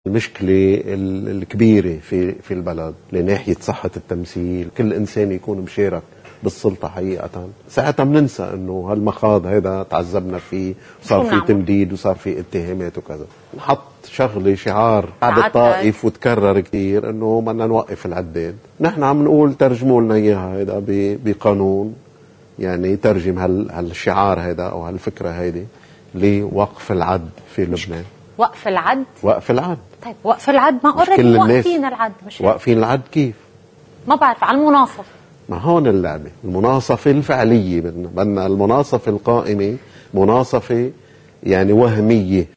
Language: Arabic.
المشكلة الكبيرة في البلد لناحية صحة التمثيل، كل إنسان يكون مشارك بالسلطة حقيقة. ساعتها بننسى إنه هالمخاض هذا تعذبنا فيه، وصار في تمديد وصار في اتهامات وكذا. نحط شغلة شعار بعد الطائف وتكرر كثير إنه بدنا نوقف العداد. نحن عم نقول ترجموا لنا إياها هذا بقانون، يعني يترجم هالشعار هذا أو هالفكرة هذه لوقف العد في لبنان. وقف العد؟ وقف العد. طيب وقف العد ما اوريدي واقفين العد، مش واقفين العد كيف؟ ما بعرف، على المناصفة. ما هون اللعبة، المناصفة الفعلية بدنا المناصفة القائمة مناصفة يعني وهمية.